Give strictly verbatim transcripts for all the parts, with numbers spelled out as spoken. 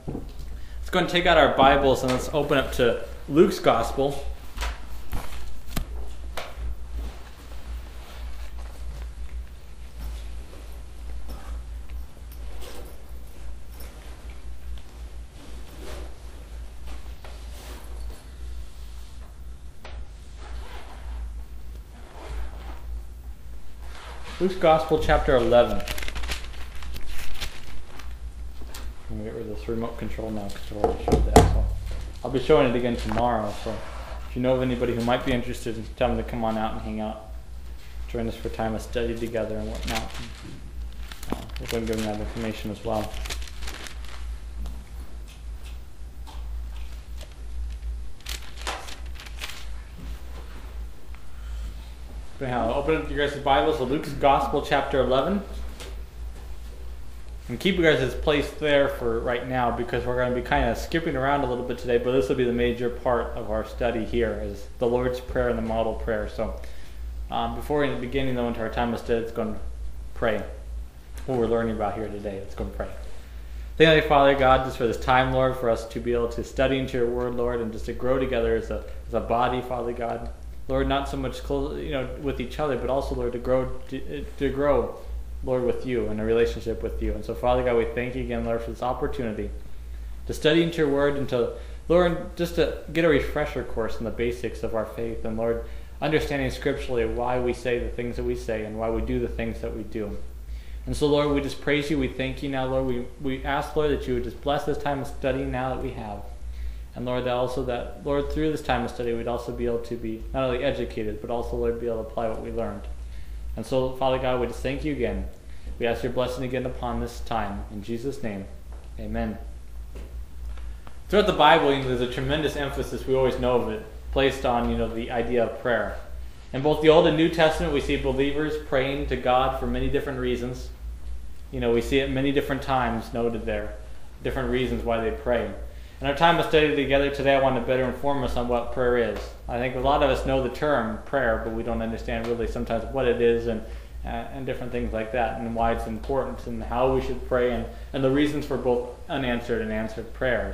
Let's go and take out our Bibles and let's open up to Luke's Gospel. Luke's Gospel, chapter eleven. I'm going to get rid of this remote control now because I've already showed that. So I'll be showing it again tomorrow. So if you know of anybody who might be interested, tell them to come on out and hang out. Join us for time of study together and whatnot. Uh, we're going to give them that information as well. Anyhow, open up your guys' Bibles to Luke's Gospel, chapter eleven. And keep you guys' place there for right now because we're going to be kind of skipping around a little bit today, but this will be the major part of our study here is the Lord's Prayer and the model prayer. So um, before we begin though into our time of study, let's go and pray. What we're learning about here today, let's go and pray. Thank you, Father God, just for this time, Lord, for us to be able to study into your word, Lord, and just to grow together as a, as a body, Father God. Lord, not so much close, you know, with each other, but also, Lord, to grow, to, to grow, Lord, with you and a relationship with you. And so, Father God, we thank you again, Lord, for this opportunity to study into your word and to, Lord, just to get a refresher course in the basics of our faith. And, Lord, understanding scripturally why we say the things that we say and why we do the things that we do. And so, Lord, we just praise you. We thank you now, Lord. We, we ask, Lord, that you would just bless this time of study now that we have. And Lord, that also that, Lord, through this time of study, we'd also be able to be not only educated, but also, Lord, be able to apply what we learned. And so, Father God, we just thank you again. We ask your blessing again upon this time. In Jesus' name, amen. Throughout the Bible, you know, there's a tremendous emphasis, we always know of it, placed on, you know, the idea of prayer. In both the Old and New Testament, we see believers praying to God for many different reasons. You know, we see it many different times noted there, different reasons why they pray. In our time of study together today, I want to better inform us on what prayer is. I think a lot of us know the term prayer, but we don't understand really sometimes what it is and uh, and different things like that, and why it's important and how we should pray and, and the reasons for both unanswered and answered prayers.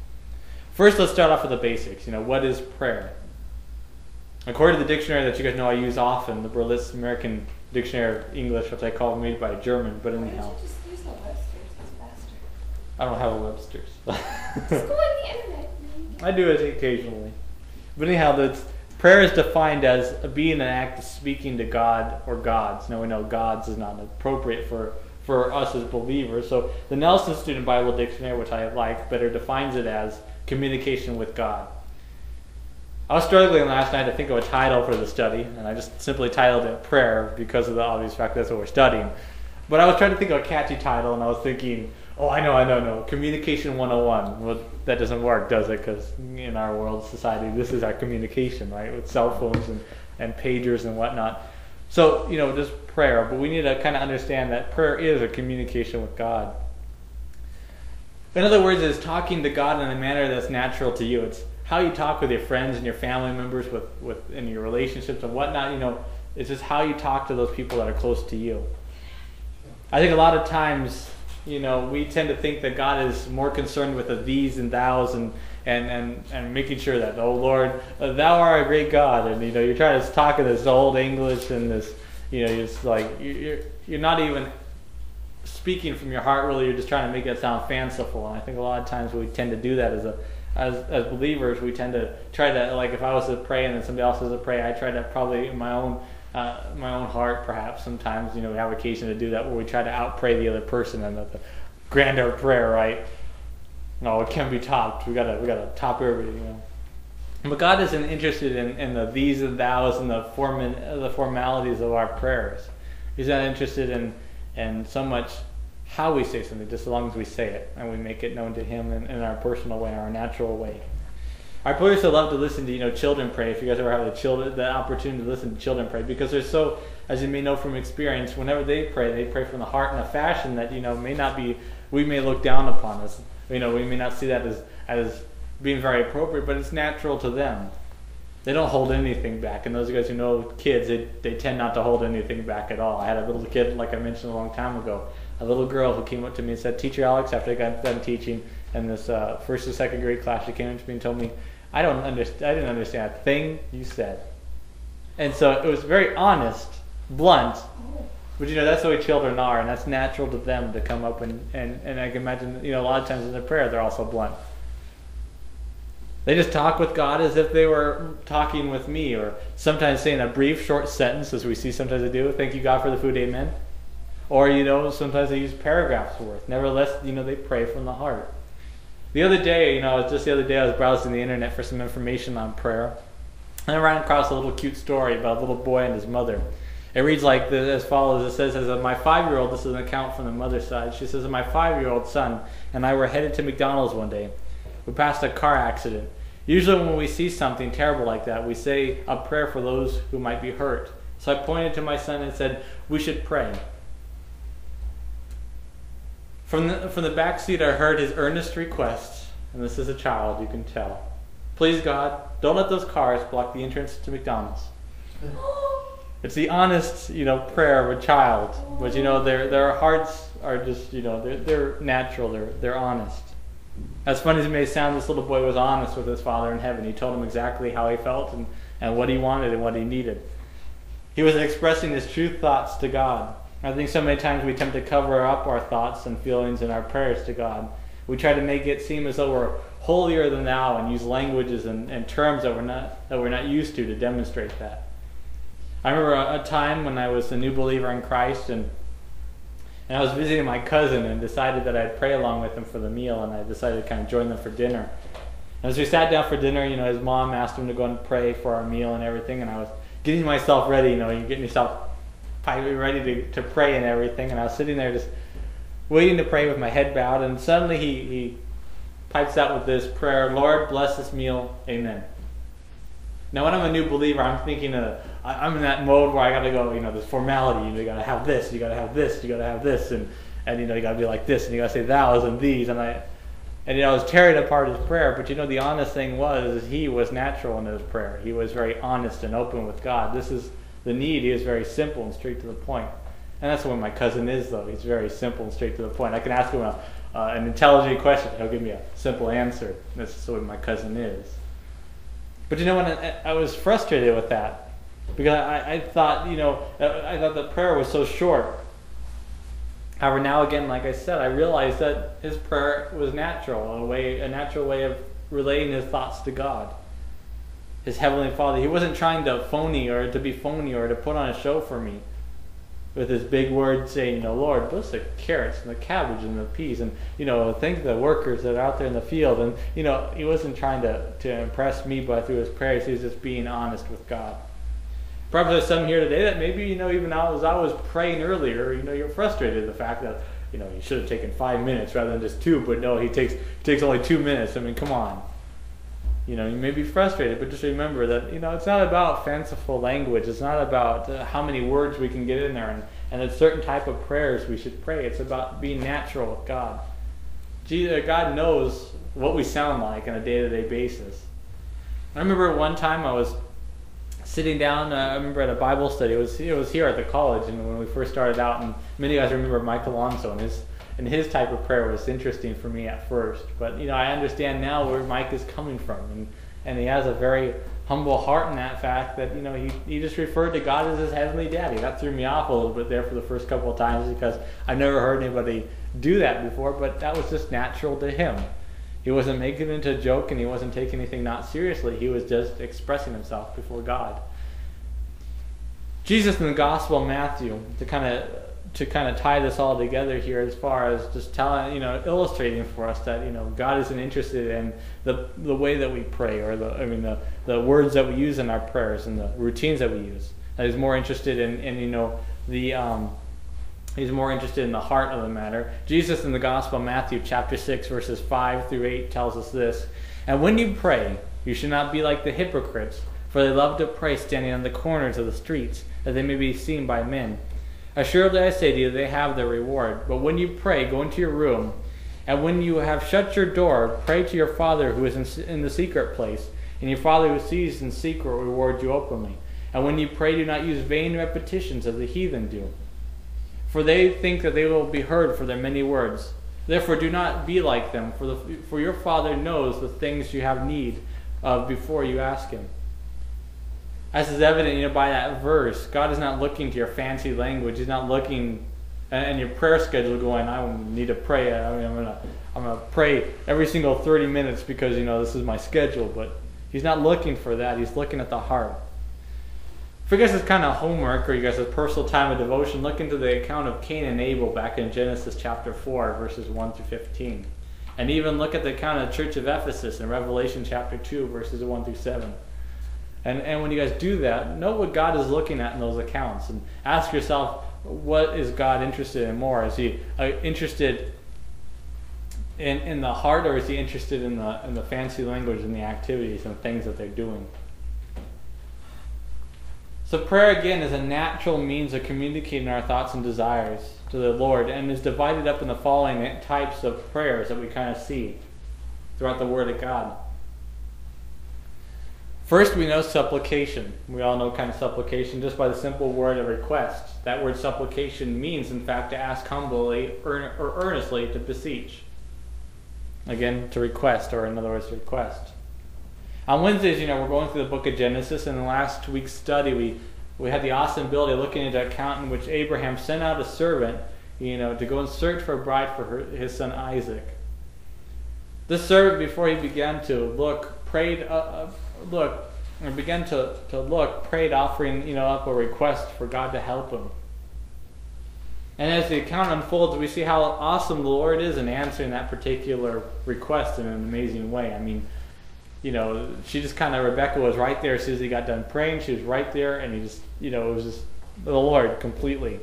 First, let's start off with the basics. You know, what is prayer? According to the dictionary that you guys know I use often, the Berlitz American Dictionary of English, which I call made by German, but anyhow. Why don't you just use the Webster's? It's faster. I don't have a Webster's. Just go on the internet. I do it occasionally. But anyhow, that's, prayer is defined as being an act of speaking to God or gods. Now we know gods is not appropriate for, for us as believers. So the Nelson Student Bible Dictionary, which I like better, defines it as communication with God. I was struggling last night to think of a title for the study, and I just simply titled it Prayer because of the obvious fact that's what we're studying. But I was trying to think of a catchy title, and I was thinking, oh, I know, I know, no, Communication one oh one. Well, that doesn't work, does it? Because in our world, society, this is our communication, right? With cell phones and, and pagers and whatnot. So, you know, just prayer. But we need to kind of understand that prayer is a communication with God. In other words, it's talking to God in a manner that's natural to you. It's how you talk with your friends and your family members, with, with in your relationships and whatnot. You know, it's just how you talk to those people that are close to you. I think a lot of times, you know, we tend to think that God is more concerned with the these and thous and and, and, and making sure that, oh Lord, uh, thou art a great God. And, you know, you're trying to talk in this old English and this, you know, it's like, you're, you're not even speaking from your heart, really. You're just trying to make it sound fanciful. And I think a lot of times we tend to do that as a As, as believers. We tend to try to, like, if I was to pray and then somebody else was to pray, I try to probably in my own uh, my own heart, perhaps sometimes, you know, we have occasion to do that, where we try to out pray the other person and the, the grander prayer, right? No, it can be topped. We gotta we gotta top everything, you know. But God isn't interested in, in the these and thous and the form the formalities of our prayers. He's not interested in in so much how we say something, just as long as we say it and we make it known to Him in, in our personal way, our natural way. I personally love to listen to, you know, children pray. If you guys ever have the children, the opportunity to listen to children pray, because they're so, as you may know from experience, whenever they pray, they pray from the heart in a fashion that, you know, may not be, we may look down upon us. You know, we may not see that as as being very appropriate, but it's natural to them. They don't hold anything back. And those of you guys who know kids, they, they tend not to hold anything back at all. I had a little kid, like I mentioned a long time ago, a little girl who came up to me and said, "Teacher Alex," after I got done teaching, in this uh, first or second grade class. She came up to me and told me, I don't understand. I didn't understand a thing you said. And so it was very honest, blunt. But you know, that's the way children are, and that's natural to them to come up and, and, and I can imagine, you know, a lot of times in their prayer they're also blunt. They just talk with God as if they were talking with me, or sometimes saying a brief, short sentence, as we see sometimes they do. Thank you, God, for the food, amen. Or, you know, sometimes they use paragraphs worth. Nevertheless, you know, they pray from the heart. The other day, you know, just the other day I was browsing the internet for some information on prayer, and I ran across a little cute story about a little boy and his mother. It reads like this, as follows. It says, as my five-year-old, this is an account from the mother's side, she says, my five-year-old son and I were headed to McDonald's one day. We passed a car accident. Usually when we see something terrible like that, we say a prayer for those who might be hurt. So I pointed to my son and said, we should pray. From the, from the back seat I heard his earnest request, and this is a child, you can tell. Please, God, don't let those cars block the entrance to McDonald's. It's the honest, you know, prayer of a child. But, you know, their their hearts are just, you know, they're, they're natural, they're, they're honest. As funny as it may sound, this little boy was honest with his Father in heaven. He told him exactly how he felt and, and what he wanted and what he needed. He was expressing his true thoughts to God. I think so many times we attempt to cover up our thoughts and feelings in our prayers to God. We try to make it seem as though we're holier than thou and use languages and, and terms that we're not that we're not used to to demonstrate that. I remember a, a time when I was a new believer in Christ, and and I was visiting my cousin and decided that I'd pray along with him for the meal, and I decided to kind of join them for dinner. And as we sat down for dinner, you know, his mom asked him to go and pray for our meal and everything, and I was getting myself ready, you know, you're getting yourself ready to, to pray and everything, and I was sitting there just waiting to pray with my head bowed, and suddenly he, he pipes out with this prayer, Lord, bless this meal, amen. Now, when I'm a new believer, I'm thinking, uh, I'm in that mode where I got to go, you know, there's formality. You know, you got to have this, you got to have this, you got to have this, and, and you know, you got to be like this, and you got to say thous and these, and I, and you know, I was tearing apart his prayer. But you know, the honest thing was, is he was natural in his prayer. He was very honest and open with God. This is the need. He is very simple and straight to the point. And that's what my cousin is, though. He's very simple and straight to the point. I can ask him a, uh, an intelligent question. He'll give me a simple answer. This is what my cousin is. But you know, when I, I was frustrated with that, because I, I thought, you know, I thought the prayer was so short. However, now again, like I said, I realized that his prayer was natural, a way, a natural way of relating his thoughts to God, his Heavenly Father. He wasn't trying to phony or to be phony or to put on a show for me with his big words saying, you know, Lord, bless the carrots and the cabbage and the peas, and, you know, thank the workers that are out there in the field. And, you know, he wasn't trying to, to impress me by through his prayers. He was just being honest with God. Perhaps there's some here today that maybe, you know, even as I was praying earlier, you know, you're frustrated at the fact that, you know, you should have taken five minutes rather than just two, but no, he takes he takes only two minutes. I mean, come on. You know, you may be frustrated, but just remember that, you know, it's not about fanciful language. It's not about uh, how many words we can get in there and, and a certain type of prayers we should pray. It's about being natural with God. Jesus, God knows what we sound like on a day-to-day basis. I remember one time I was sitting down, uh, I remember at a Bible study. It was, it was here at the college, and when we first started out, and many of you guys remember Mike Alonso, and his And his type of prayer was interesting for me at first. But, you know, I understand now where Mike is coming from. And, and he has a very humble heart in that fact that, you know, he, he just referred to God as his heavenly daddy. That threw me off a little bit there for the first couple of times because I've never heard anybody do that before. But that was just natural to him. He wasn't making it into a joke, and he wasn't taking anything not seriously. He was just expressing himself before God. Jesus in the Gospel of Matthew, to kind of... to kind of tie this all together here, as far as just telling, you know, illustrating for us that, you know, God isn't interested in the the way that we pray, or the I mean the the words that we use in our prayers and the routines that we use. That He's more interested in, in you know the um, He's more interested in the heart of the matter. Jesus in the Gospel of Matthew chapter six verses five through eight tells us this: and when you pray, you should not be like the hypocrites, for they love to pray standing on the corners of the streets, that they may be seen by men. Assuredly I say to you, they have their reward. But when you pray, go into your room, and when you have shut your door, pray to your Father who is in, in the secret place, and your Father who sees in secret will reward you openly. And when you pray, do not use vain repetitions as the heathen do, for they think that they will be heard for their many words. Therefore do not be like them, for, the, for your Father knows the things you have need of before you ask Him. As is evident, you know, by that verse, God is not looking to your fancy language. He's not looking and your prayer schedule going, I need to pray. I mean, I'm gonna I'm gonna pray every single thirty minutes because, you know, this is my schedule. But He's not looking for that. He's looking at the heart. For you guys, it's kind of homework, or you guys' personal time of devotion, look into the account of Cain and Abel back in Genesis chapter four, verses one through fifteen. And even look at the account of the church of Ephesus in Revelation chapter two, verses one through seven. And, and when you guys do that, know what God is looking at in those accounts. And ask yourself, what is God interested in more? Is He uh, interested in, in the heart, or is He interested in the, in the fancy language and the activities and things that they're doing? So prayer, again, is a natural means of communicating our thoughts and desires to the Lord, and is divided up in the following types of prayers that we kind of see throughout the Word of God. First, we know supplication. We all know kind of supplication just by the simple word of request. That word supplication means, in fact, to ask humbly or earnestly, to beseech. Again, to request, or in other words, request. On Wednesdays, you know, we're going through the book of Genesis, and in last week's study, we, we had the awesome ability of looking into an account in which Abraham sent out a servant, you know, to go and search for a bride for her, his son Isaac. This servant, before he began to look, prayed, uh, uh, look, or began to, to look, prayed, offering, you know, up a request for God to help him. And as the account unfolds, we see how awesome the Lord is in answering that particular request in an amazing way. I mean, you know, she just kind of, Rebecca was right there as soon as he got done praying. She was right there, and he just, you know, it was just the Lord completely.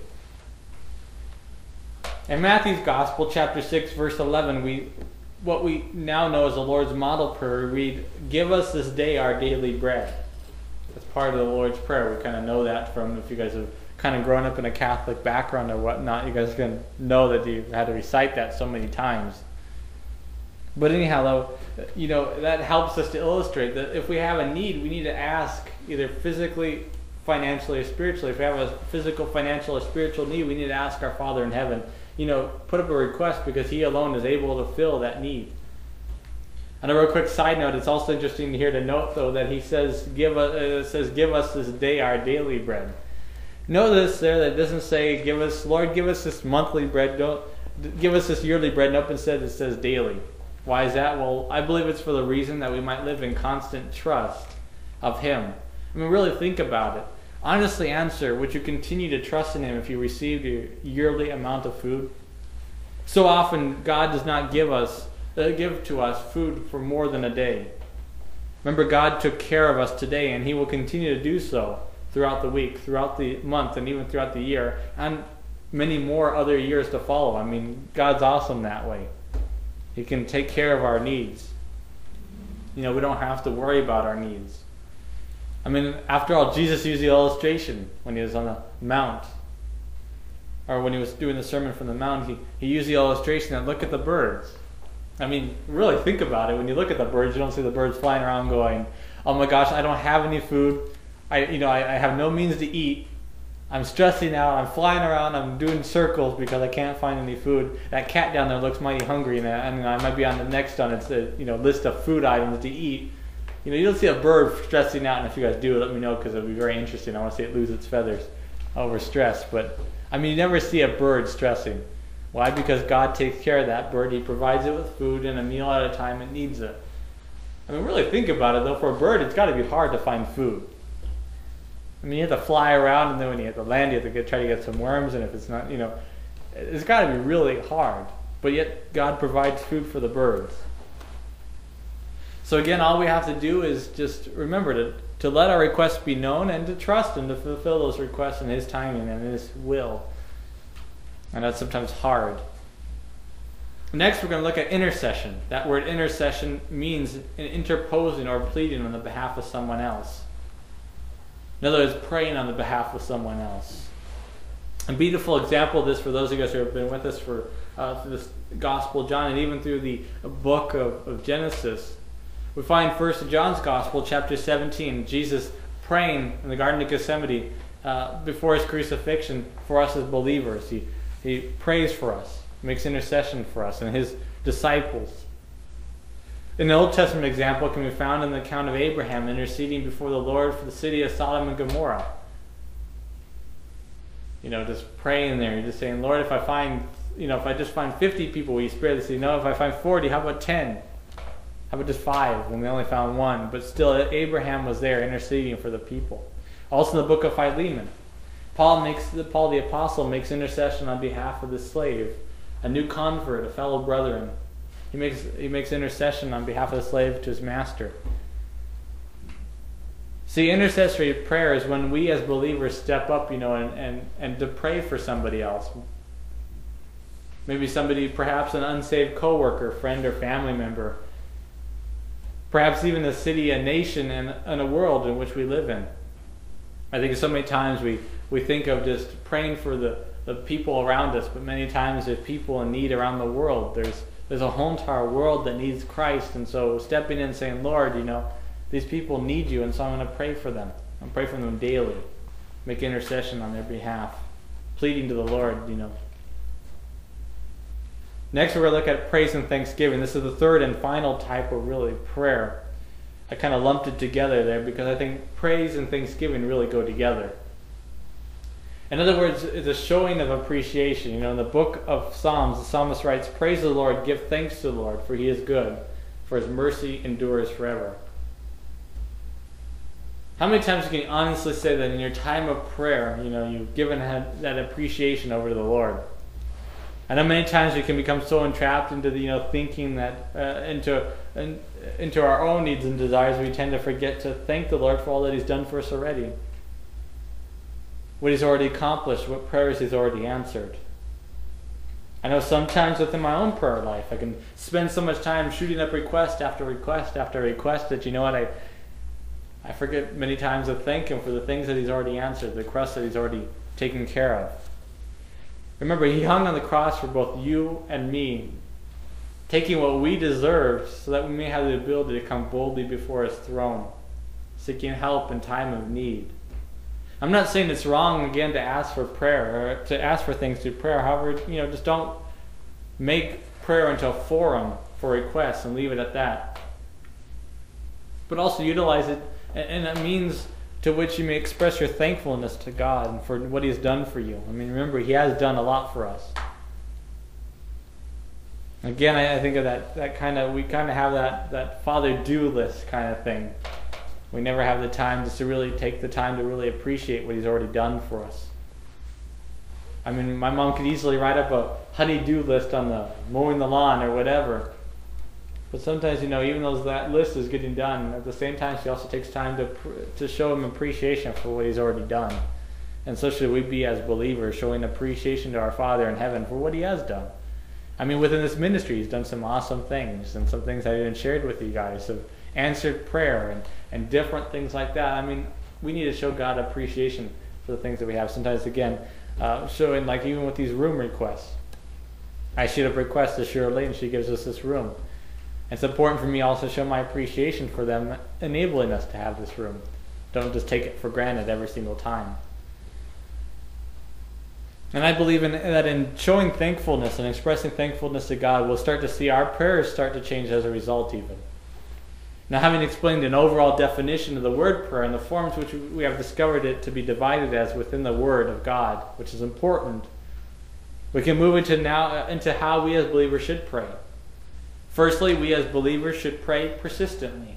In Matthew's Gospel, chapter six, verse eleven, we, what we now know as the Lord's model prayer, we read, "Give us this day our daily bread." That's part of the Lord's Prayer. We kind of know that from, if you guys have kind of grown up in a Catholic background or whatnot, you guys can know that you had to recite that so many times. But anyhow, though, you know, that helps us to illustrate that if we have a need, we need to ask either physically, financially, or spiritually. If we have a physical, financial, or spiritual need, we need to ask our Father in heaven, you know, put up a request, because He alone is able to fill that need. And a real quick side note, it's also interesting here to note, though, that He says, "Give us," uh, says, "Give us this day our daily bread." Notice there that it doesn't say, "Give us, Lord, give us this monthly bread." Don't give us this yearly bread. Nope, instead it says daily. Why is that? Well, I believe it's for the reason that we might live in constant trust of Him. I mean, really think about it. Honestly answer, would you continue to trust in Him if you received your yearly amount of food? So often, God does not give us, uh, give to us food for more than a day. Remember, God took care of us today, and He will continue to do so throughout the week, throughout the month, and even throughout the year, and many more other years to follow. I mean, God's awesome that way. He can take care of our needs. You know, we don't have to worry about our needs. I mean, after all, Jesus used the illustration when He was on the mount, or when He was doing the Sermon from the Mount. He, he used the illustration that, look at the birds. I mean, really think about it. When you look at the birds, you don't see the birds flying around going, "Oh my gosh, I don't have any food. I, you know, I, I have no means to eat. I'm stressing out. I'm flying around. I'm doing circles because I can't find any food. That cat down there looks mighty hungry, and I, and I might be on the next on its uh, you know list of food items to eat." You know, you don't see a bird stressing out, and if you guys do, let me know, because it'll be very interesting. I want to see it lose its feathers over stress. But I mean, you never see a bird stressing. Why? Because God takes care of that bird. He provides it with food and a meal at a time it needs it. I mean, really think about it though. For a bird, it's got to be hard to find food. I mean, you have to fly around, and then when you hit the land, you have to get, try to get some worms, and if it's not, you know, it's got to be really hard. But yet, God provides food for the birds. So again, all we have to do is just remember to, to let our requests be known, and to trust Him to fulfill those requests in His timing and in His will. And that's sometimes hard. Next, we're going to look at intercession. That word intercession means interposing or pleading on the behalf of someone else. In other words, praying on the behalf of someone else. A beautiful example of this for those of you guys who have been with us for uh, through this Gospel of John, and even through the book of, of Genesis. We find first in John's Gospel, chapter seventeen, Jesus praying in the Garden of Gethsemane uh, before His crucifixion for us as believers. He, he prays for us. He makes intercession for us and his disciples. An Old Testament example can be found in the account of Abraham interceding before the Lord for the city of Sodom and Gomorrah. You know, just praying there, just saying, Lord, if I find, you know, if I just find fifty people, will you spare the city? No, if I find forty, how about ten? How about just five? And they only found one. But still, Abraham was there interceding for the people. Also in the book of Philemon, Paul makes Paul the apostle makes intercession on behalf of the slave, a new convert, a fellow brethren. He makes he makes intercession on behalf of the slave to his master. See, intercessory prayer is when we as believers step up, you know, and, and, and to pray for somebody else. Maybe somebody, perhaps an unsaved coworker, friend, or family member. Perhaps even a city, a nation, and, and a world in which we live in. I think so many times we, we think of just praying for the, the people around us, but many times there's people in need around the world. There's there's a whole entire world that needs Christ, and so stepping in and saying, Lord, you know, these people need you, and so I'm going to pray for them. I'm pray for them daily. Make intercession on their behalf. Pleading to the Lord, you know. Next we're going to look at praise and thanksgiving. This is the third and final type of really prayer. I kind of lumped it together there because I think praise and thanksgiving really go together. In other words, it's a showing of appreciation. You know, in the book of Psalms, the psalmist writes, praise the Lord, give thanks to the Lord, for he is good, for his mercy endures forever. How many times can you honestly say that in your time of prayer, you know, you've given that appreciation over to the Lord? I know many times we can become so entrapped into the, you know, thinking that uh, into in, into our own needs and desires, we tend to forget to thank the Lord for all that he's done for us already. What he's already accomplished, what prayers he's already answered. I know sometimes within my own prayer life, I can spend so much time shooting up request after request after request that, you know what, I I forget many times to thank him for the things that he's already answered, the requests that he's already taken care of. Remember, he hung on the cross for both you and me, taking what we deserved so that we may have the ability to come boldly before his throne, seeking help in time of need. I'm not saying it's wrong, again, to ask for prayer, or to ask for things through prayer. However, you know, just don't make prayer into a forum for requests and leave it at that. But also utilize it in a means to which you may express your thankfulness to God and for what he has done for you. I mean, remember, he has done a lot for us. Again, I, I think of that, that kind of, we kind of have that, that Father do list kind of thing. We never have the time just to really take the time to really appreciate what he's already done for us. I mean, my mom could easily write up a honey-do list on the mowing the lawn or whatever. But sometimes, you know, even though that list is getting done, at the same time she also takes time to to show him appreciation for what he's already done. And so should we be as believers, showing appreciation to our Father in heaven for what he has done. I mean, within this ministry, he's done some awesome things, and some things I even shared with you guys of answered prayer and, and different things like that. I mean, we need to show God appreciation for the things that we have. Sometimes, again, uh, showing, like even with these room requests. I should have requested Shirley, and she gives us this room. It's important for me also to show my appreciation for them enabling us to have this room. Don't just take it for granted every single time. And I believe in, that in showing thankfulness and expressing thankfulness to God, we'll start to see our prayers start to change as a result even. Now, having explained an overall definition of the word prayer and the forms which we have discovered it to be divided as within the Word of God, which is important, we can move into now into how we as believers should pray. Firstly, we as believers should pray persistently.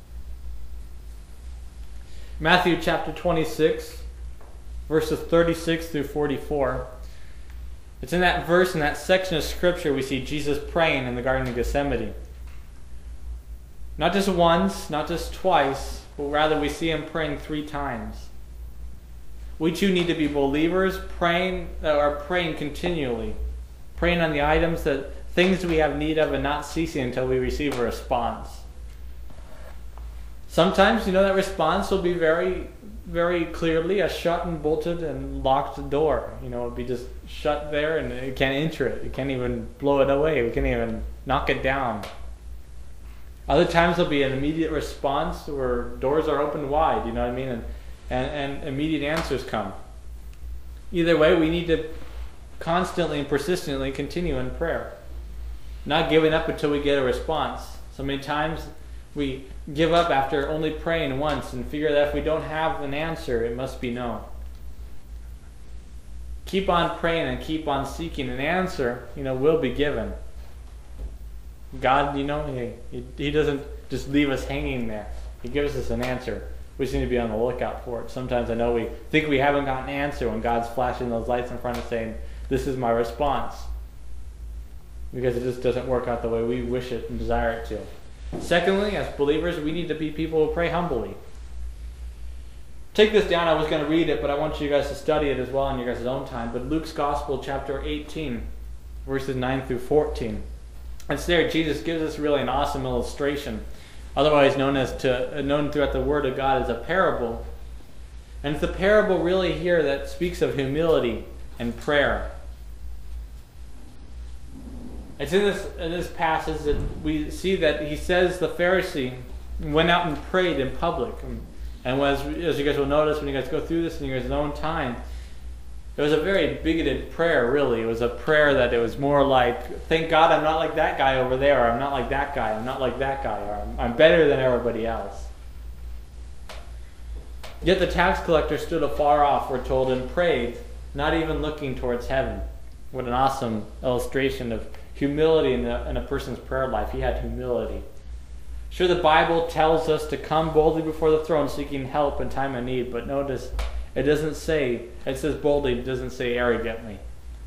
Matthew chapter twenty-six, verses thirty-six through forty-four. It's in that verse, in that section of Scripture, we see Jesus praying in the Garden of Gethsemane. Not just once, not just twice, but rather we see him praying three times. We too need to be believers praying, that are praying continually, praying on the items that things we have need of and not ceasing until we receive a response. Sometimes, you know, that response will be very, very clearly a shut and bolted and locked door. You know, it'll be just shut there and you can't enter it. You can't even blow it away. We can't even knock it down. Other times there'll be an immediate response where doors are opened wide, you know what I mean? And, and, and immediate answers come. Either way, we need to constantly and persistently continue in prayer. Not giving up until we get a response. So many times we give up after only praying once and figure that if we don't have an answer, it must be no. Keep on praying and keep on seeking an answer, you know, will be given. God, you know, he, he doesn't just leave us hanging there. He gives us an answer. We just need to be on the lookout for it. Sometimes I know we think we haven't got an answer when God's flashing those lights in front of us saying, this is my response. Because it just doesn't work out the way we wish it and desire it to. Secondly, as believers, we need to be people who pray humbly. Take this down. I was going to read it, but I want you guys to study it as well in your guys' own time. But Luke's Gospel, chapter eighteen, verses nine through fourteen. It's there. Jesus gives us really an awesome illustration, otherwise known as to known throughout the Word of God as a parable. And it's a parable really here that speaks of humility and prayer. It's in this in this passage that we see that he says the Pharisee went out and prayed in public. And as, as you guys will notice when you guys go through this in your own time, it was a very bigoted prayer, really. It was a prayer that it was more like, thank God I'm not like that guy over there, or I'm not like that guy, I'm not like that guy, or I'm, I'm better than everybody else. Yet the tax collector stood afar off, we're told, and prayed, not even looking towards heaven. What an awesome illustration of humility in a, in a person's prayer life. He had humility. Sure, the Bible tells us to come boldly before the throne seeking help in time of need, but notice it doesn't say, it says boldly, it doesn't say arrogantly.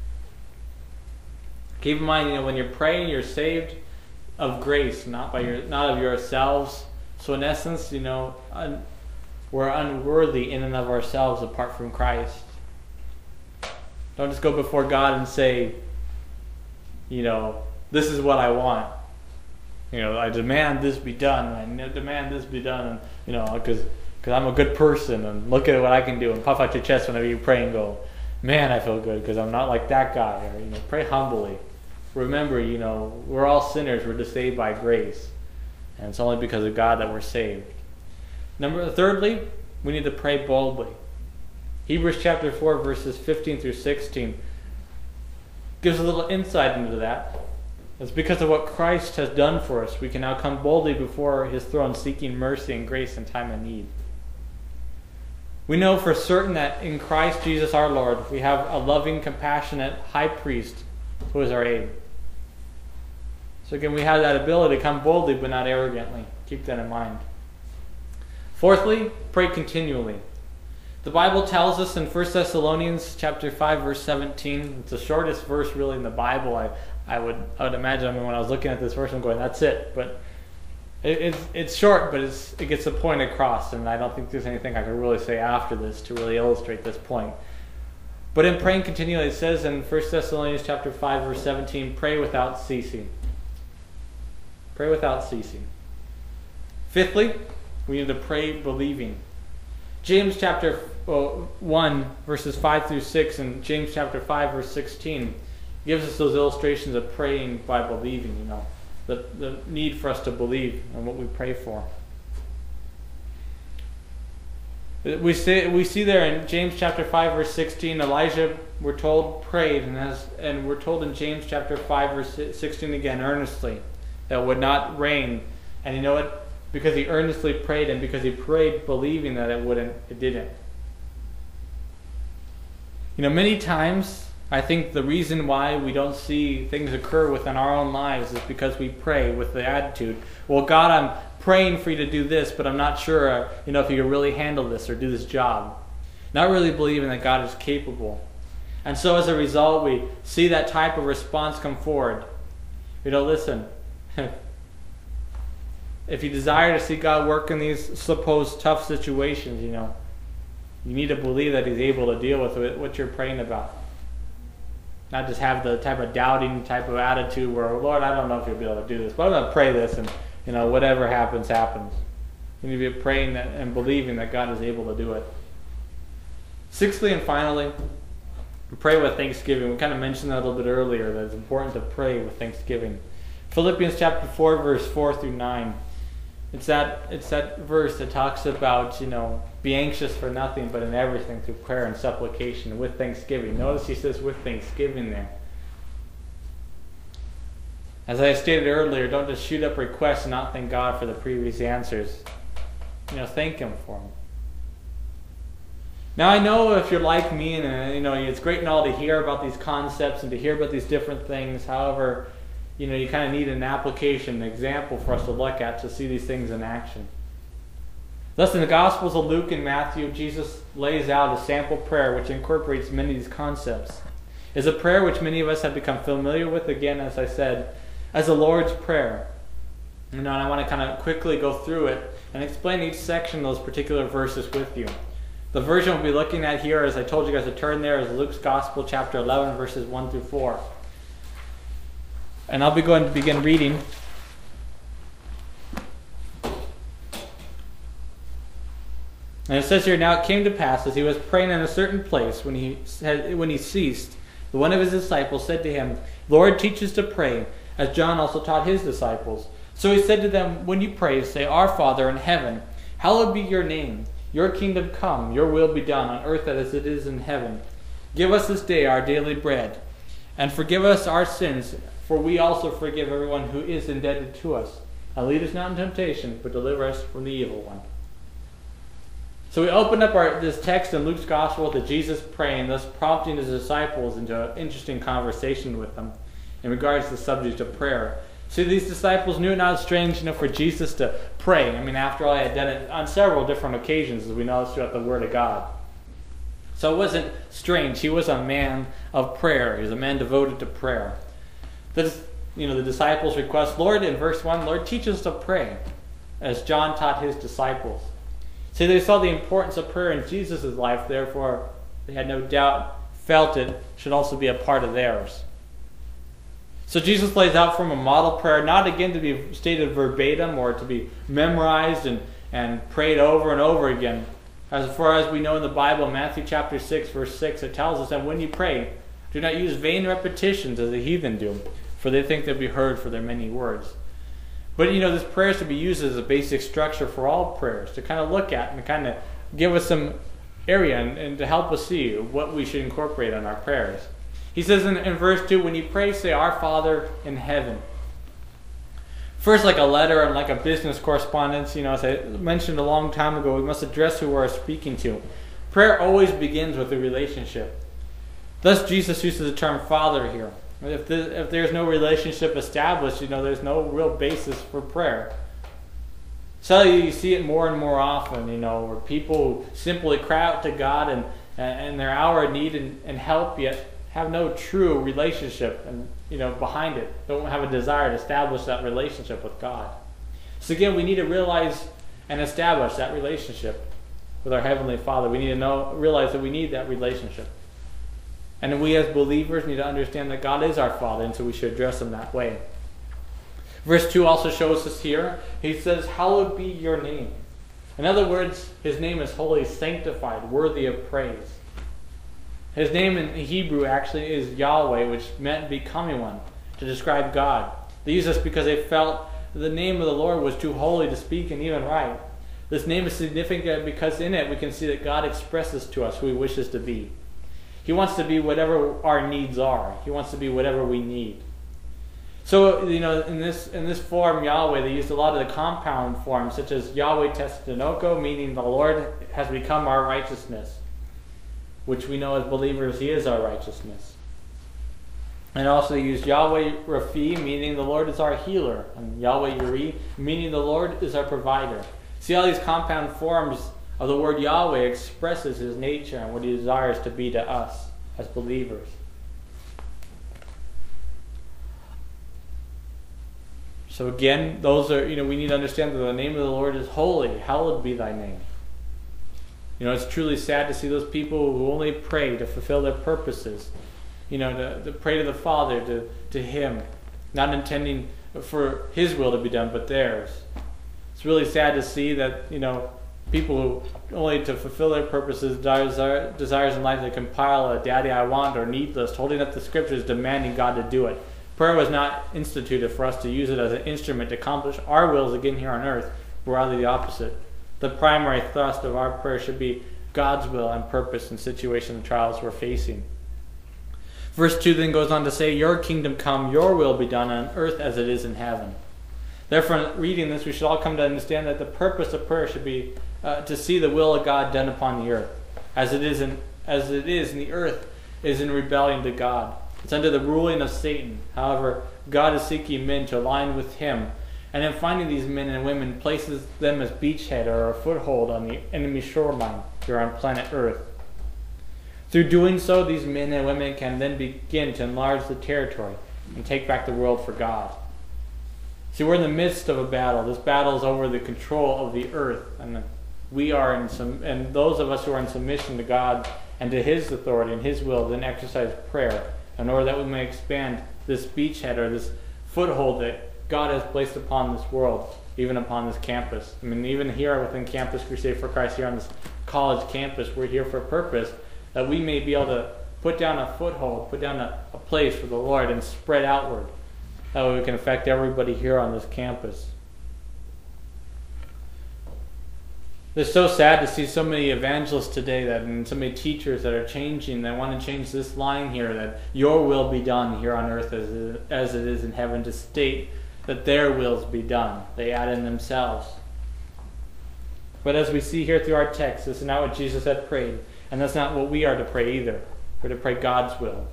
Keep in mind, you know, when you're praying, you're saved of grace, not by your, not of yourselves. So in essence, you know, un, we're unworthy in and of ourselves apart from Christ. Don't just go before God and say, you know, this is what I want. You know, I demand this be done. I demand this be done. And, you know, because because I'm a good person. And look at what I can do. And puff out your chest whenever you pray and go, man, I feel good because I'm not like that guy. Or, you know, pray humbly. Remember, you know, we're all sinners. We're just saved by grace. And it's only because of God that we're saved. Number thirdly, we need to pray boldly. Hebrews chapter four, verses fifteen through sixteen gives a little insight into that. It's because of what Christ has done for us. We can now come boldly before his throne seeking mercy and grace in time of need. We know for certain that in Christ Jesus our Lord, we have a loving, compassionate high priest who is our aid. So again, we have that ability to come boldly but not arrogantly. Keep that in mind. Fourthly, pray continually. The Bible tells us in First Thessalonians chapter five, verse seventeen, it's the shortest verse really in the Bible. I, I would I would imagine, I mean, when I was looking at this verse, I'm going, that's it. But it, it's it's short, but it's, it gets the point across, and I don't think there's anything I could really say after this to really illustrate this point. But in praying continually, it says in First Thessalonians chapter five, verse seventeen, pray without ceasing. Pray without ceasing. Fifthly, we need to pray believing. James chapter one, verses five through six, and James chapter five, verse sixteen gives us those illustrations of praying by believing, you know, the, the need for us to believe in what we pray for. We see, we see there in James chapter five, verse sixteen, Elijah, we're told, prayed, and, as, and we're told in James chapter five, verse sixteen again, earnestly, that it would not rain. And you know what? Because he earnestly prayed, and because he prayed believing that it wouldn't, it didn't. You know, many times, I think the reason why we don't see things occur within our own lives is because we pray with the attitude, well, God, I'm praying for you to do this, but I'm not sure, uh, you know, if you can really handle this or do this job. Not really believing that God is capable. And so as a result, we see that type of response come forward. You know, listen, if you desire to see God work in these supposed tough situations, you know, you need to believe that he's able to deal with it, what you're praying about. Not just have the type of doubting type of attitude where, Lord, I don't know if you'll be able to do this, but I'm going to pray this, and you know, whatever happens, happens. You need to be praying that, and believing that God is able to do it. Sixthly and finally, pray with thanksgiving. We kind of mentioned that a little bit earlier, that it's important to pray with thanksgiving. Philippians chapter four, verse four through nine It's that it's that verse that talks about, you know, be anxious for nothing but in everything through prayer and supplication with thanksgiving. Notice he says with thanksgiving there. As I stated earlier, don't just shoot up requests and not thank God for the previous answers. You know, thank Him for them. Now I know if you're like me, and uh, you know, it's great and all to hear about these concepts and to hear about these different things. However, you know, you kind of need an application, an example for us to look at to see these things in action. Thus, in the Gospels of Luke and Matthew, Jesus lays out a sample prayer which incorporates many of these concepts. It's a prayer which many of us have become familiar with, again, as I said, as the Lord's Prayer. You know, and I want to kind of quickly go through it and explain each section of those particular verses with you. The version we'll be looking at here, as I told you guys to turn there, is Luke's Gospel, chapter eleven, verses one through four. And I'll be going to begin reading. And it says here, now it came to pass, as he was praying in a certain place, when he had, when he ceased, one of his disciples said to him, Lord, teach us to pray, as John also taught his disciples. So he said to them, when you pray, say, Our Father in heaven, hallowed be your name. Your kingdom come, your will be done on earth as it is in heaven. Give us this day our daily bread, and forgive us our sins, for we also forgive everyone who is indebted to us. And lead us not in temptation, but deliver us from the evil one. So we open up our, this text in Luke's Gospel with Jesus praying, thus prompting his disciples into an interesting conversation with them in regards to the subject of prayer. See, these disciples knew it not strange enough for Jesus to pray. I mean, after all, he had done it on several different occasions, as we know throughout the Word of God. So it wasn't strange. He was a man of prayer. He was a man devoted to prayer. The, you know, the disciples request, Lord, in verse one, Lord, teach us to pray, as John taught his disciples. See, they saw the importance of prayer in Jesus' life, therefore they had no doubt felt it should also be a part of theirs. So Jesus lays out from a model prayer, not again to be stated verbatim or to be memorized and, and prayed over and over again. As far as we know in the Bible, Matthew chapter six, verse six, it tells us that when you pray, do not use vain repetitions as the heathen do, for they think they'll be heard for their many words. But you know, this prayer is to be used as a basic structure for all prayers, to kind of look at and kind of give us some area and, and to help us see what we should incorporate in our prayers. He says in, in verse two, when you pray, say, Our Father in heaven. First, like a letter and like a business correspondence, you know, as I mentioned a long time ago, we must address who we're speaking to. Prayer always begins with a relationship. Thus, Jesus uses the term Father here. If, the, if there's no relationship established, you know, there's no real basis for prayer. So you see it more and more often, you know, where people simply cry out to God and and their hour of need and, and help, yet have no true relationship and, you know, behind it. Don't have a desire to establish that relationship with God. So again, we need to realize and establish that relationship with our Heavenly Father. We need to know, realize that we need that relationship. And we as believers need to understand that God is our Father, and so we should address Him that way. Verse two also shows us here, he says, Hallowed be your name. In other words, His name is holy, sanctified, worthy of praise. His name in Hebrew actually is Yahweh, which meant becoming one, to describe God. They used this because they felt the name of the Lord was too holy to speak and even write. This name is significant because in it we can see that God expresses to us who He wishes to be. He wants to be whatever our needs are. He wants to be whatever we need. So, you know, in this in this form, Yahweh, they used a lot of the compound forms, such as Yahweh Testinoko, meaning the Lord has become our righteousness, which we know as believers He is our righteousness. And also they use Yahweh Raphi, meaning the Lord is our healer, and Yahweh Yireh, meaning the Lord is our provider. See how these compound forms of the word Yahweh expresses His nature and what He desires to be to us as believers. So again, those are, you know, we need to understand that the name of the Lord is holy. Hallowed be Thy name. You know, it's truly sad to see those people who only pray to fulfill their purposes. You know, to, to pray to the Father, to, to Him, not intending for His will to be done, but theirs. It's really sad to see that, you know, people who only to fulfill their purposes, desire, desires in life, they compile a daddy I want or need list, holding up the scriptures, demanding God to do it. Prayer was not instituted for us to use it as an instrument to accomplish our wills again here on earth, but rather the opposite. The primary thrust of our prayer should be God's will and purpose in situations and trials we're facing. Verse two then goes on to say, your kingdom come, your will be done on earth as it is in heaven. Therefore, in reading this, we should all come to understand that the purpose of prayer should be uh, to see the will of God done upon the earth, as it is in as it is in the earth is in rebellion to God. It's under the ruling of Satan. However, God is seeking men to align with him, and in finding these men and women, places them as beachhead or a foothold on the enemy shoreline here on planet Earth. Through doing so, these men and women can then begin to enlarge the territory and take back the world for God. See, we're in the midst of a battle. This battle is over the control of the earth, and we are in some, and those of us who are in submission to God and to His authority and His will, then exercise prayer in order that we may expand this beachhead or this foothold that God has placed upon this world, even upon this campus. I mean, even here within Campus Crusade for Christ, here on this college campus, we're here for a purpose, that we may be able to put down a foothold, put down a, a place for the Lord and spread outward. That way we can affect everybody here on this campus. It's so sad to see so many evangelists today that, and so many teachers that are changing, that want to change this line here, that your will be done here on earth as it, as it is in heaven, to state that their wills be done. They add in themselves. But as we see here through our text, this is not what Jesus had prayed, and that's not what we are to pray either. We're to pray God's will.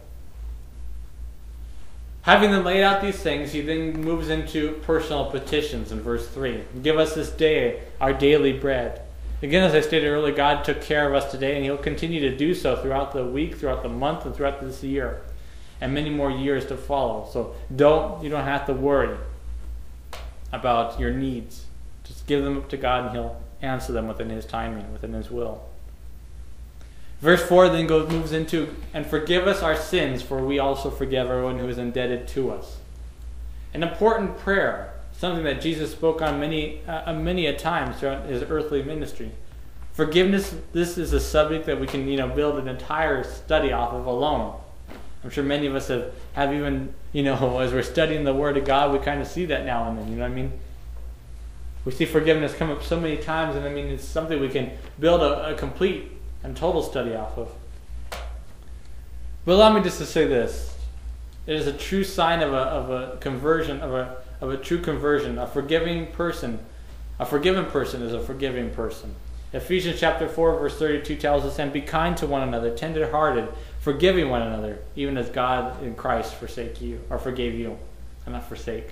Having then laid out these things, he then moves into personal petitions in verse three. Give us this day our daily bread. Again, as I stated earlier, God took care of us today, and He'll continue to do so throughout the week, throughout the month, and throughout this year, and many more years to follow. So don't you don't have to worry about your needs. Just give them up to God, and He'll answer them within His timing, within His will. Verse four then goes moves into, and forgive us our sins, for we also forgive everyone who is indebted to us. An important prayer, something that Jesus spoke on many, uh, many a time throughout His earthly ministry. Forgiveness, this is a subject that we can, you know, build an entire study off of alone. I'm sure many of us have, have even, you know, as we're studying the Word of God, we kind of see that now and then, you know what I mean? We see forgiveness come up so many times, and I mean, it's something we can build a, a complete and total study off of. But allow me just to say this. It is a true sign of a, of a conversion, of a, of a true conversion. A forgiving person, a forgiven person is a forgiving person. Ephesians chapter four verse thirty-two tells us, and be kind to one another, tender-hearted, forgiving one another, even as God in Christ forsake you, or forgave you, and not forsake.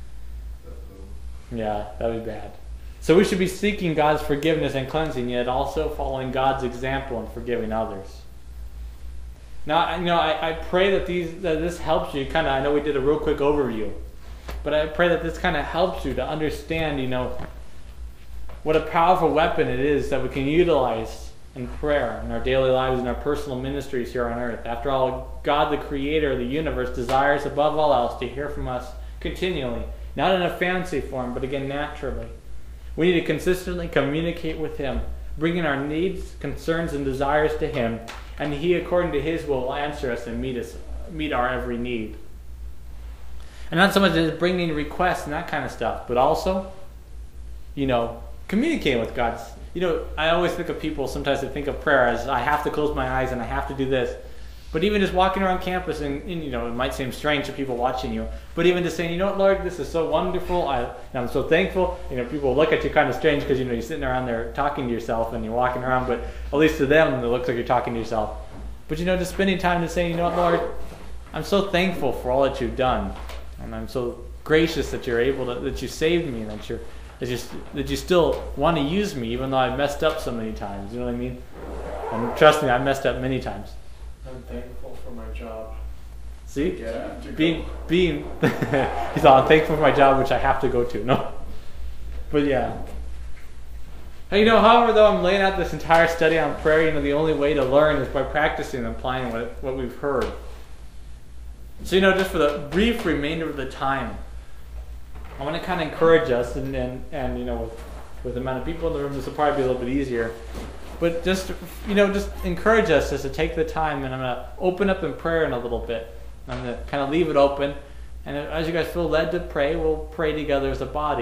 Yeah, that would be bad. So we should be seeking God's forgiveness and cleansing, yet also following God's example and forgiving others. Now, you know, I, I pray that these that this helps you. Kind of, I know we did a real quick overview, but I pray that this kind of helps you to understand, you know, what a powerful weapon it is that we can utilize in prayer in our daily lives, in our personal ministries here on earth. After all, God, the Creator of the universe, desires above all else to hear from us continually, not in a fancy form, but again naturally. We need to consistently communicate with Him, bringing our needs, concerns, and desires to Him, and He, according to His will, will answer us and meet us, meet our every need. And not so much as bringing requests and that kind of stuff, but also, you know, communicating with God. You know, I always think of people, sometimes they think of prayer as, I have to close my eyes and I have to do this. But even just walking around campus, and, and you know, it might seem strange to people watching you, but even just saying, you know what, Lord, this is so wonderful, I, and I'm so thankful. You know, people look at you kind of strange because, you know, you're sitting around there talking to yourself and you're walking around, but at least to them, it looks like you're talking to yourself. But, you know, just spending time to say, you know what, Lord, I'm so thankful for all that you've done, and I'm so gracious that you're able to, that you saved me, and that you're, that you, that you still want to use me, even though I've messed up so many times. You know what I mean? And trust me, I've messed up many times. I'm thankful for my job. See? Yeah. Being, being, he's all, I'm thankful for my job, which I have to go to. No. But yeah. Hey, you know, however, though, I'm laying out this entire study on prayer, you know, the only way to learn is by practicing and applying what, what we've heard. So, you know, just for the brief remainder of the time, I want to kind of encourage us, and, and, and you know, with, with the amount of people in the room, this will probably be a little bit easier. But just, you know, just encourage us just to take the time, and I'm going to open up in prayer in a little bit. I'm going to kind of leave it open, and as you guys feel led to pray, we'll pray together as a body.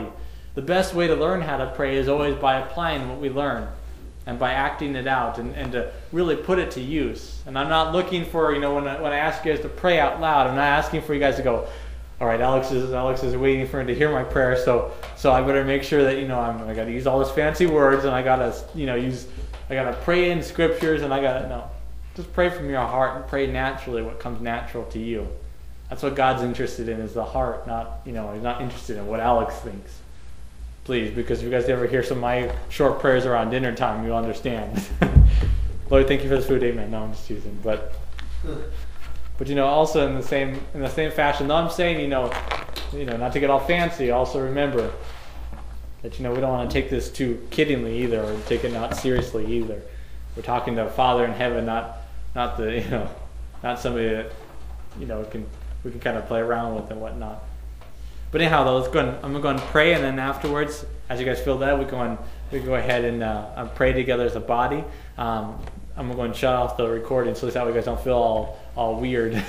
the best way to learn how to pray is always by applying what we learn and by acting it out and, and to really put it to use. And I'm not looking for, you know, when I, when I ask you guys to pray out loud, I'm not asking for you guys to go, all right, Alex is Alex is waiting for him to hear my prayer, so so I better make sure that, you know, I'm I gotta use all these fancy words and I gotta, you know, use I gotta pray in scriptures and I gotta no. Just pray from your heart and pray naturally what comes natural to you. That's what God's interested in, is the heart, not, you know, he's not interested in what Alex thinks. Please, because if you guys ever hear some of my short prayers around dinner time, you'll understand. Lord, thank you for this food, amen. No, I'm just teasing. But but you know, also in the same in the same fashion, though I'm saying, you know, you know, not to get all fancy, also remember that, you know, we don't want to take this too kiddingly either, or take it not seriously either. We're talking to a Father in heaven, not not the, you know, not somebody that, you know, can we can kind of play around with and whatnot. But anyhow, though, let's go and, I'm going to go and pray, and then afterwards, as you guys feel that, we go and we go ahead and uh, pray together as a body. Um, I'm going to go and shut off the recording so that way you guys don't feel all all weird.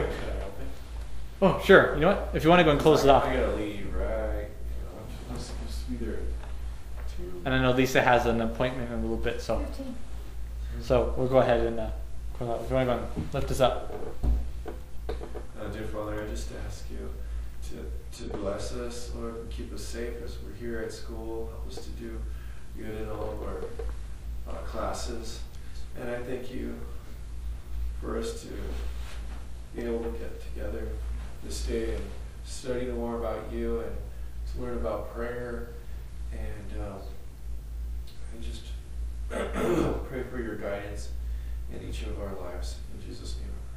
Oh, sure. You know what? If you want to go and close it off. I gotta leave, right? You know, I'm supposed to be there at two. And I know Lisa has an appointment in a little bit, so fifteen. so we'll go ahead and uh, close out. If you want to go and lift us up. Uh, dear Father, I just ask you to to bless us, Lord, and keep us safe as we're here at school. Help us to do good in all of our uh, classes. And I thank you for us to be able to get together this day and study more about you and to learn about prayer and, um, and just pray for your guidance in each of our lives. In Jesus' name.